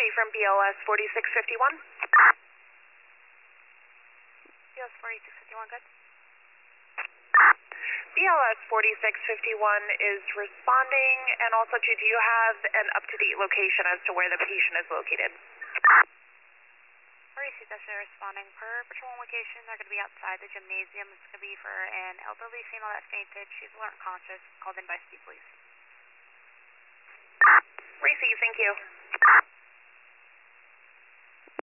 Cody from BLS 4651. BLS 4651, good. BLS 4651 is responding, and also too, do you have an up-to-date location as to where the patient is located? REC, that's responding. Per patrol location, they're going to be outside the gymnasium. It's going to be for an elderly female that fainted. She's alert conscious, called in by Steve Police. REC, thank you.